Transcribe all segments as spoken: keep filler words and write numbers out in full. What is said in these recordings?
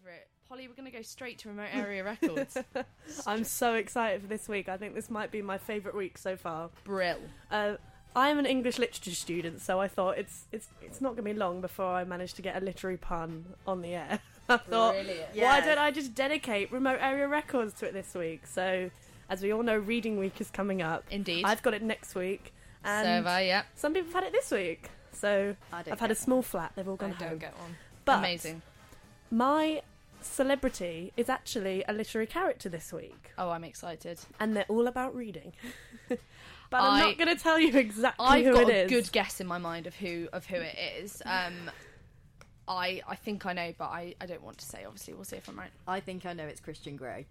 favourite. Polly, we're going to go straight to Remote Area Records. I'm so excited for this week. I think this might be my favourite week so far. Brill. Uh, I am an English literature student, so I thought it's it's it's not going to be long before I manage to get a literary pun on the air. I thought, Brilliant. why Yes. don't I just dedicate Remote Area Records to it this week? So, as we all know, Reading Week is coming up. Indeed. I've got it next week. And so have I, yeah. some people have had it this week. So, I don't I've had a get small flat. They've all I gone don't home. get one. But Amazing. my celebrity is actually a literary character this week. Oh, I'm excited. And they're all about reading. But I'm I- not going to tell you exactly I've who got it a is. good guess in my mind of who of who it is. Um, I I think I know, but I, I don't want to say. Obviously, we'll see if I'm right. I think I know it's Christian Grey.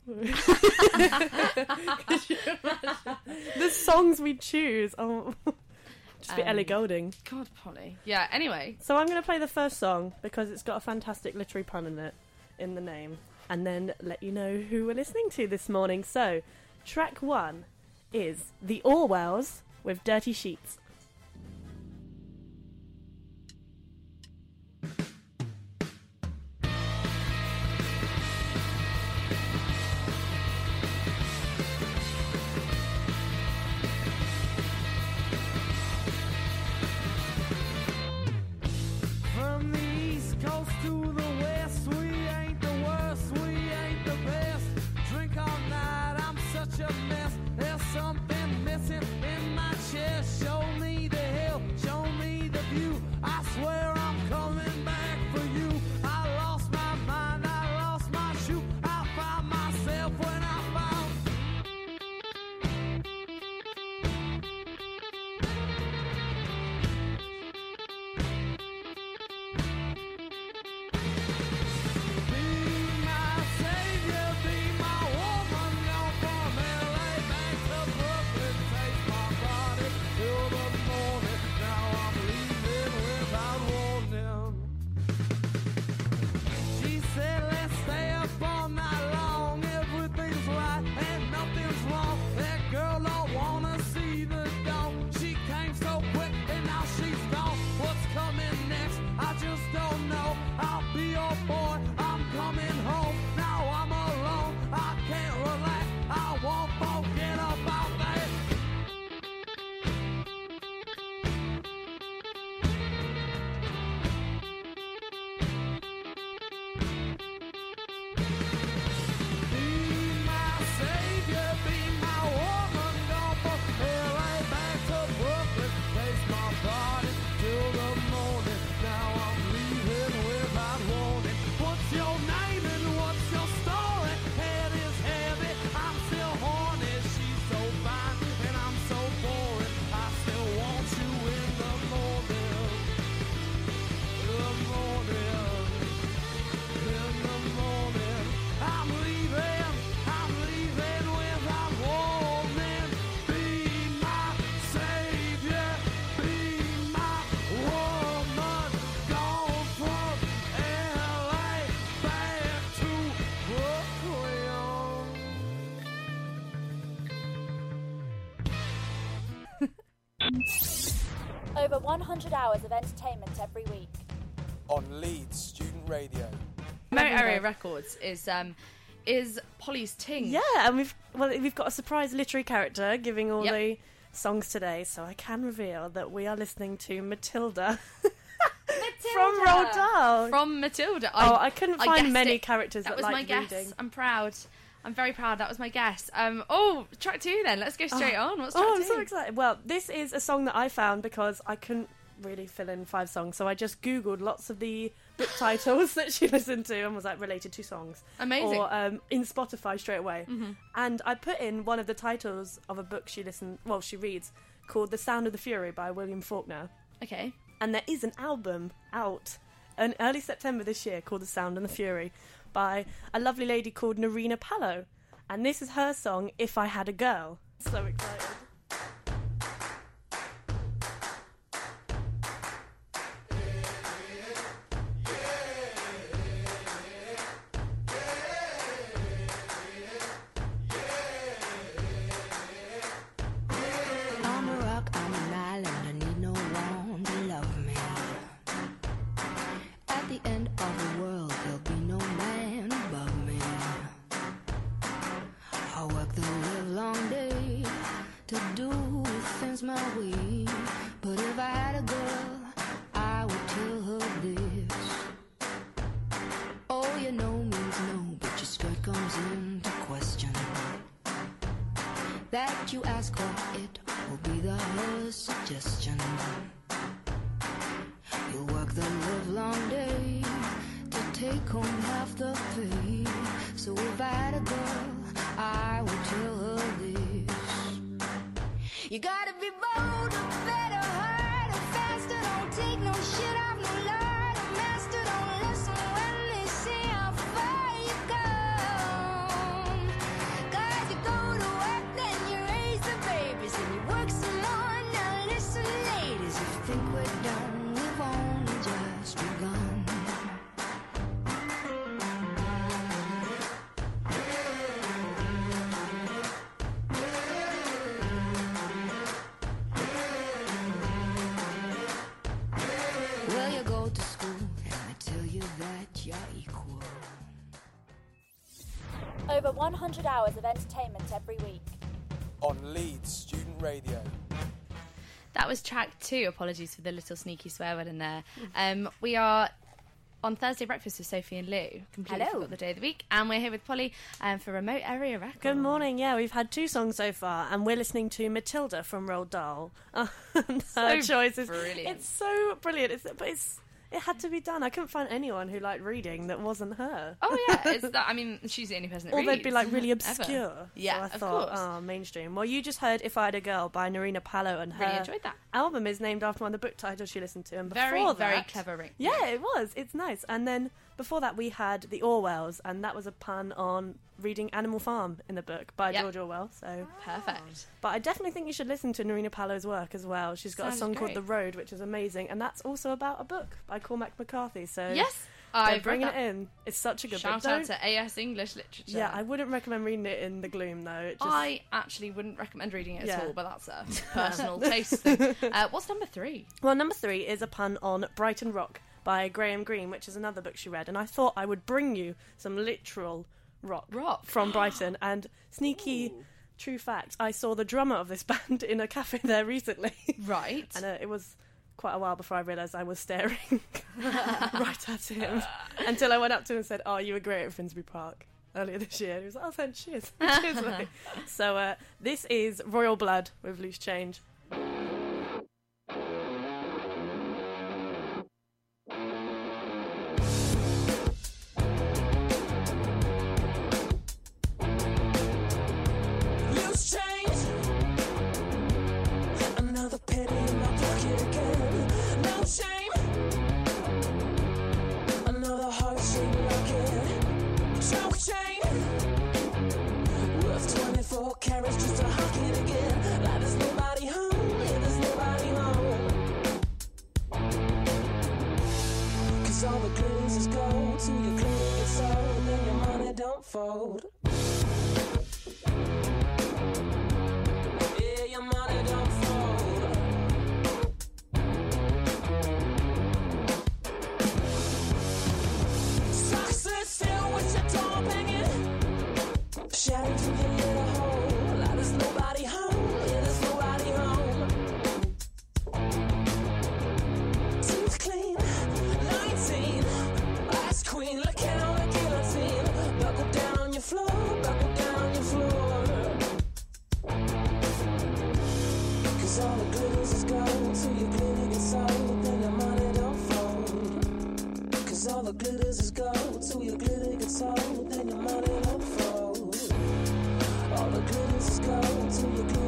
The songs we choose. Oh, just be Um, Ellie Goulding. God, Polly. Yeah. Anyway, So I'm going to play the first song because it's got a fantastic literary pun in it, in the name, and then let you know who we're listening to this morning. So, track one is The Orwells with Dirty Sheets. From the east coast to the west, we ain't the worst, we ain't the best. Drink all night, I'm such a mess. There's something missing in my chest. Show me the hill, show me the view. I swear I'm coming back for you. I lost my mind, I lost my shoe. I found myself when I found. Be my savior, be my woman, gone from L A back to Brooklyn. Take my body till the morning. Now I'm leaving without warning. She said, let's stay up all night long. Everything's right and nothing's wrong. That girl don't wanna see the dawn. She came so quick and now she's gone. What's coming next? I just don't know. I'll be your boy. I'm coming home. Now I'm alone. I can't relax. I won't forget about that. Be my savior, be my woman, gone from L A back to Brooklyn. Place my body till the morning. Now I'm leaving without warning. What's your name and what's your story? Head is heavy, I'm still horny. She's so fine and I'm so boring. I still want you in the morning. The morning. In the morning, I'm leaving, I'm leaving without warning. Be my savior, be my woman, gone from L A back to Brooklyn. Over one hundred hours of entertainment every week. On Leeds Student Radio. Remote Area Records is um is Polly's ting. Yeah, and we've well we've got a surprise literary character giving all Yep. the songs today, so I can reveal that we are listening to Matilda, from Roald Dahl. From Matilda. oh, I couldn't I find guessed many it. characters That that, was like my guess. reading. I'm proud. I'm very proud. That was my guess. Um. Oh, track two then. Let's go straight on. What's track Oh, I'm two? so excited. Well, this is a song that I found because I couldn't really fill in five songs, so I just Googled lots of the book titles that she listened to and was like related to songs. Amazing. Or um, in Spotify straight away. Mm-hmm. And I put in one of the titles of a book she listened, well, she reads, called The Sound of the Fury by William Faulkner. Okay. And there is an album out in early September this year called The Sound and the Fury by a lovely lady called Narina Pallo. And this is her song, If I Had a Girl. So excited. I'm a rock, I'm an island, I need no one to love me. At the end of the world, there'll be no man you know means no, but your skirt comes into question. That you ask for it will be the suggestion. You'll work the livelong day to take home half the pay. So if I had a girl, I would tell her this. You gotta be bolder, better, harder, faster. Don't take no shit off no lard. A master, don't listen when they say how far you come. Cause you go to work, then you raise the babies, then you work some more. Now listen, ladies, if you think we're done, we've only just begun. Well, you go to school, and I tell you that you're equal. Over one hundred hours of entertainment every week. On Leeds Student Radio. That was track two. Apologies for the little sneaky swear word in there. Um, we are on Thursday Breakfast with Sophie and Lou. Completely Hello. forgot the day of the week. And we're here with Polly um, for Remote Area Records. Good morning. Yeah, we've had two songs so far, and we're listening to Matilda from Roald Dahl. Uh, and her So choice is brilliant. It's so brilliant. It's, but it's it had to be done. I couldn't find anyone who liked reading that wasn't her. Oh, yeah. It's that, I mean, she's the only person that Or reads. they'd be like really ever. obscure. Yeah, so I of thought, course. oh, mainstream. Well, you just heard "If I Had a Girl" by Narina Palo, and her Really enjoyed that. album is named after one of the book titles she listened to. And before Very, that, very clever ring. Yeah, it was. It's nice. And then before that, we had The Orwells, and that was a pun on reading Animal Farm in the book by Yep. George Orwell. So, Perfect. but I definitely think you should listen to Narina Palo's work as well. She's got Sounds a song called great. The Road, which is amazing, and that's also about a book by Cormac McCarthy. So Yes, they're I've bringing read it that. in. It's such a good Shout book. out Don't- to A S English Literature. Yeah, I wouldn't recommend reading it in the gloom though. It just, I actually wouldn't recommend reading it Yeah. at all, but that's a personal taste thing. Uh, what's number three? Well, number three is a pun on Brighton Rock by Graham Greene, which is another book she read, and I thought I would bring you some literal rock, Rock. from Brighton. And sneaky true fact, I saw the drummer of this band in a cafe there recently. Right. And uh, it was quite a while before I realised I was staring right at him until I went up to him and said, "Oh, you were great at Finsbury Park earlier this year." And he was like, "Oh, thanks, cheers." Cheers, mate. So uh, this is Royal Blood with Loose Change. Loose change. Another penny in my pocket again. No shame. Another heart shaped locket. Choke chain. Worth twenty-four carats just to hock it again. Like there's nobody home. Yeah, there's nobody home. Cause all the clues is gold. Till your clue gets sold. Then your money don't fold. Yeah, your money don't fold. Success still with your door banging. Shouting to your little hole. Like there's nobody home. Yeah, there's nobody home. Teeth clean, nineteen. Last queen looking on the guillotine. Buckle down on your floor. Buckle down on your floor. Cause all the glitters is gold. Till your glitter gets sold. Then your money don't fold. Cause all the glitters is gold. Till your glitter gets sold. Then your money don't fold. All the glitters is gold. Till your glitter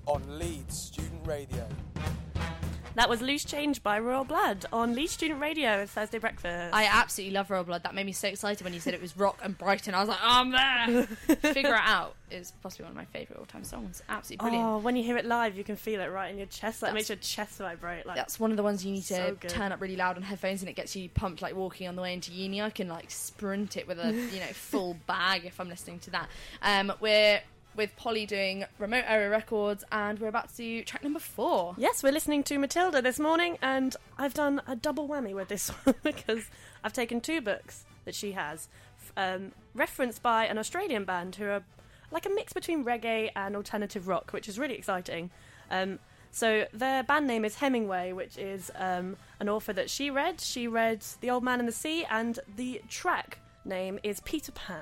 on Leeds Student Radio. That was Loose Change by Royal Blood on Leeds Student Radio at Thursday Breakfast. I absolutely love Royal Blood. That made me so excited when you said it was rock and Brighton. I was like, oh, I'm there. Figure It Out is possibly one of my favourite all-time songs. Absolutely brilliant. Oh, when you hear it live, you can feel it right in your chest. That That's- makes your chest vibrate. Like, That's one of the ones you need to So good. turn up really loud on headphones, and it gets you pumped like walking on the way into uni. I can like sprint it with a you know full bag if I'm listening to that. Um, we're with Polly doing Remote Area Records, and we're about to do track number four. yes, we're listening to Matilda this morning, and I've done a double whammy with this one because I've taken two books that she has, um, referenced by an Australian band who are like a mix between reggae and alternative rock, which is really exciting. Um, so their band name is Hemingway, which is um, an author that she read. She read The Old Man and the Sea, and the track name is Peter Pan.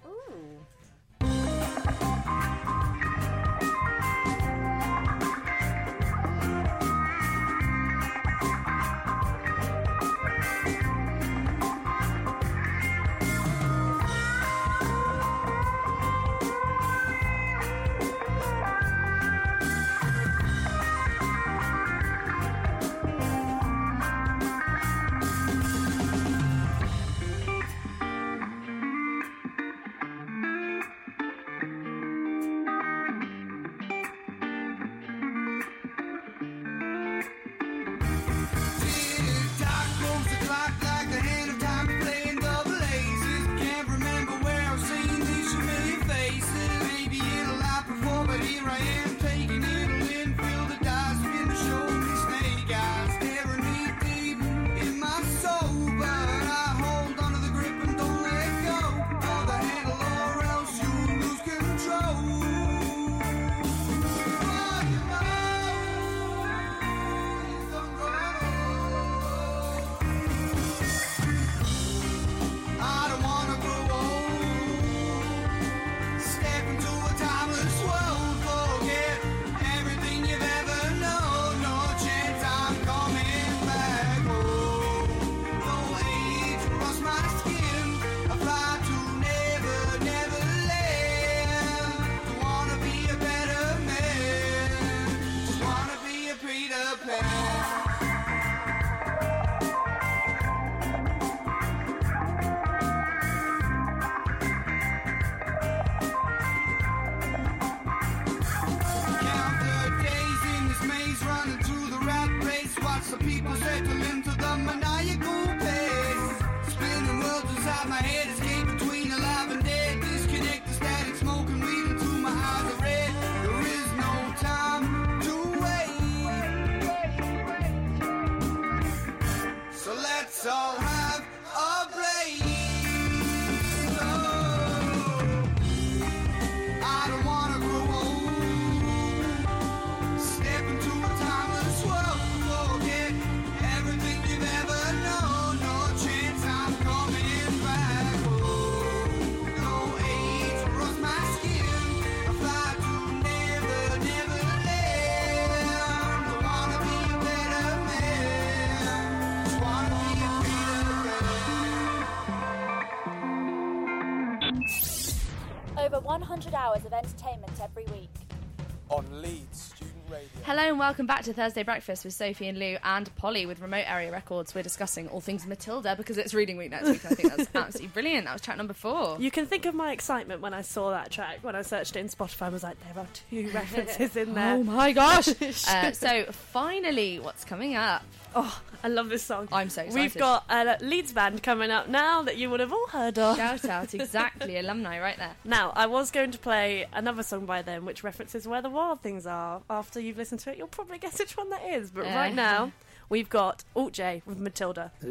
Over one hundred hours of entertainment every week. On Leeds Student Radio. Hello and welcome back to Thursday Breakfast with Sophie and Lou and Polly with Remote Area Records. We're discussing all things Matilda because it's reading week next week. I think that's absolutely brilliant. That was track number four. You can think of my excitement when I saw that track, when I searched it in Spotify. I was like, there are two references in there. Oh my gosh. uh, so finally, what's coming up? Oh, I love this song. I'm so excited. We've got a Leeds band coming up now that you would have all heard of. Shout out, exactly, alumni right there. Now, I was going to play another song by them which references Where the Wild Things Are. After you've listened to it, you'll probably guess which one that is. But Uh. right now, we've got Alt J with Matilda. This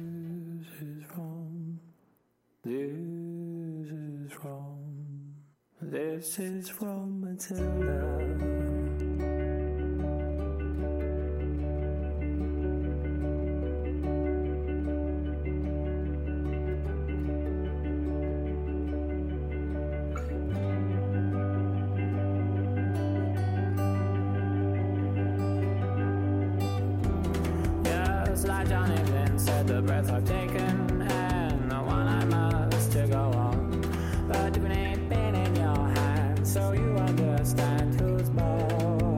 is from, this is from, this is from Matilda. Like Johnny Flynn said, the breath I've taken and the one I must to go on. But you ain't been in your hand, so you understand who's born.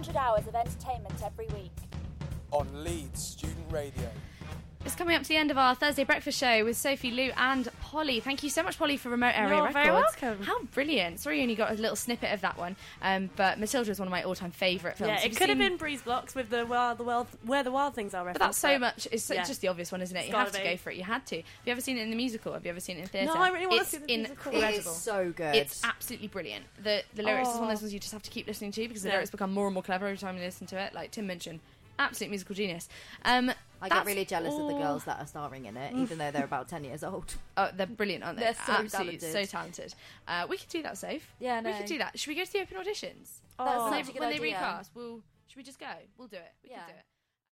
hundred hours of entertainment every week. On Leeds Student Radio. It's coming up to the end of our Thursday breakfast show with Sophie, Lou and Polly. Thank you so much, Polly, for Remote Area You're Records. very welcome. How brilliant. Sorry you only got a little snippet of that one, um, but Matilda is one of my all-time favourite films. Yeah, Have it you could have seen- been Breeze Blocks with the Where the Wild, where the wild Things Are But reference. that's so much, it's so- yeah. just the obvious one, isn't it? It's You have gotta to be. go for it. You had to. Have you ever seen it in the musical? Have you ever seen it in theatre? No, I really wanna It's see the musical. It incredible. is so good. It's absolutely brilliant. The the lyrics is one of those Oh. ones you just have to keep listening to because the Yeah. lyrics become more and more clever every time you listen to it. Like Tim Minchin, absolute musical genius. Um, I get that's really jealous of the all- girls that are starring in it, even though they're about ten years old. Oh, they're brilliant, aren't they? They're so absolutely talented. so talented. Uh, we could do that, Soph. Yeah, we no. could do that. Should we go to the open auditions? Oh. That's when such they, a good when they idea. recast, we'll. Should we just go? We'll do it. We Yeah. can do it.